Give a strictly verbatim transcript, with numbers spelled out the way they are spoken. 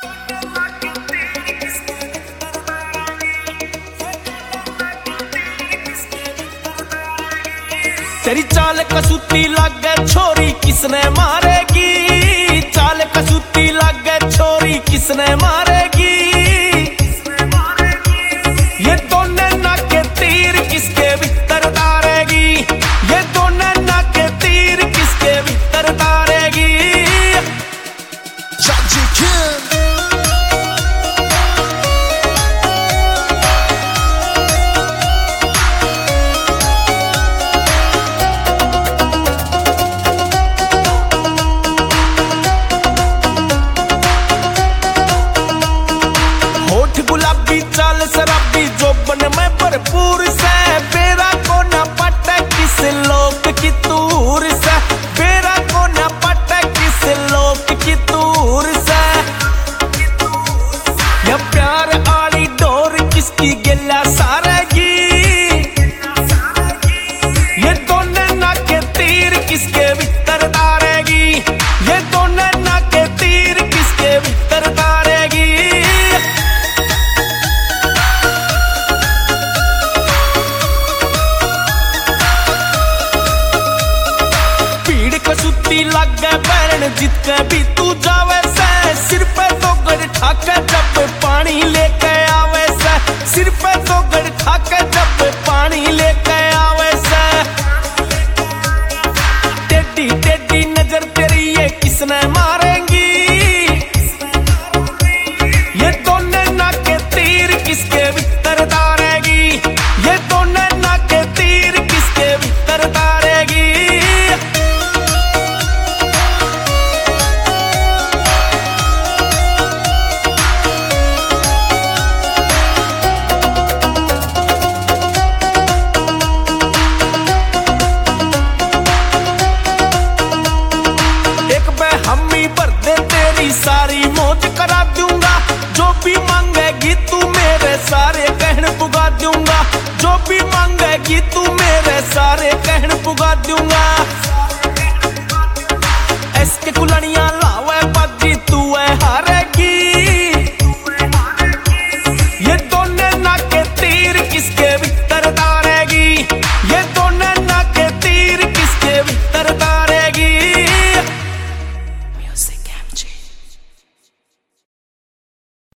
तेरी चाल कसूती लागे छोरी किसने मारेगी, चाल कसूती लागे छोरी किसने मारेगी। ये दोनों नाके तीर किसके भीतर डालेगी, ये दोनों नाके तीर किसके भीतर डालेगी। गुलाबी चाल शराबी जोबन में भरपूर से, बेरा को न पटे किस लोक की तूर से, बेरा को न पटे किस लोक की तूर से। या प्यार आली डोर किसकी गिला सारेगी, ये दोनों नाके तीर किसके भीतर डालेगी, ये दोनों नाके तीर किसके भीतर डालेगी। कसूती लागे बैरन जित के भी तू जावे से, सिर पे तो गड़ ठाके जब पानी लेके आवे से, सिर पे तो गड़ ठाके जब पानी लेके आवे से। टेढ़ी टेढ़ी नजर तेरी ये किसने मारेंगी, ये दोनों नाके तीर किसके भीतर डालेगी, ये दोनों नाके तीर किसके भीतर डालेगी। हमी भर दे तेरी सारी मौज करा दूंगा, जो भी मांगेगी तू मेरे सारे कहन पुगा दूंगा, जो भी मांगेगी तू मेरे सारे कहन पुगा दूंगा। ऐसे कुलनिया